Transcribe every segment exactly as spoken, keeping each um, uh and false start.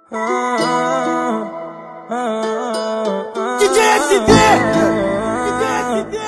D J S D! D J S D!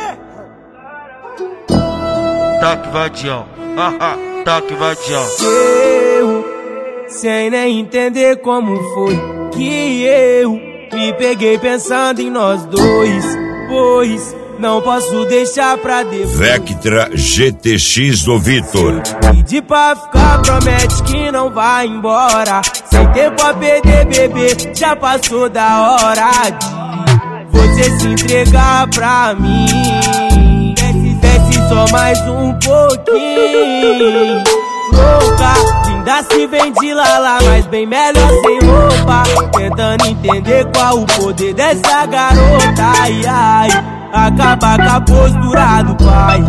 Toque vadião, haha, toque vadião. Eu, sem nem entender como foi que eu me peguei pensando em nós dois, pois não posso deixar pra depois. Vectra G T X do Vitor. Pedi pra ficar, promete que não vai embora. Sem tempo a perder, bebê, já passou da hora de você se entregar pra mim. Desce, desce só mais um pouquinho. Louca, linda se vem de lala, mas bem melhor sem roupa. Tentando entender qual o poder dessa garota. Ai, ai, acaba com a postura do pai.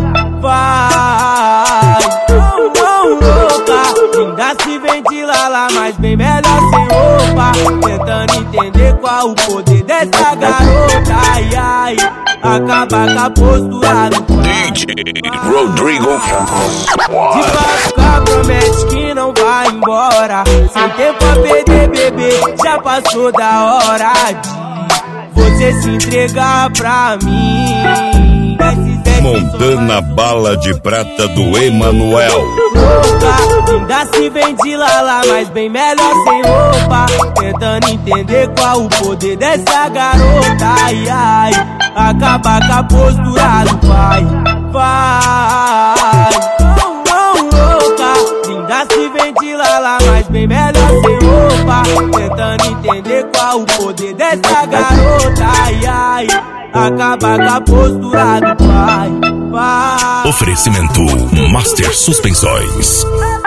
Vai, não, não, louca, linda se vem de lala, mas bem melhor sem roupa. Tentando entender qual o poder dessa garota. Ai, ai, acaba com a postura do pai. D J Rodrigo Campos. De ficar, promete que não vai embora. Sem tempo a perder, bebê, já passou da hora de você se entregar pra mim. Desce, desce, Montana Bala de Prata do Emanuel. Louca, linda se vem de lala, mas bem melhor sem roupa. Tentando entender qual o poder dessa garota. Ai, ai, acaba com a postura do pai. Vai, não, não, louca, linda se vem de lala, mas bem melhor sem roupa. Tentando entender qual o poder dessa garota. Ai, ai, acaba com a postura do pai. Vai. Oferecimento Master Suspensões.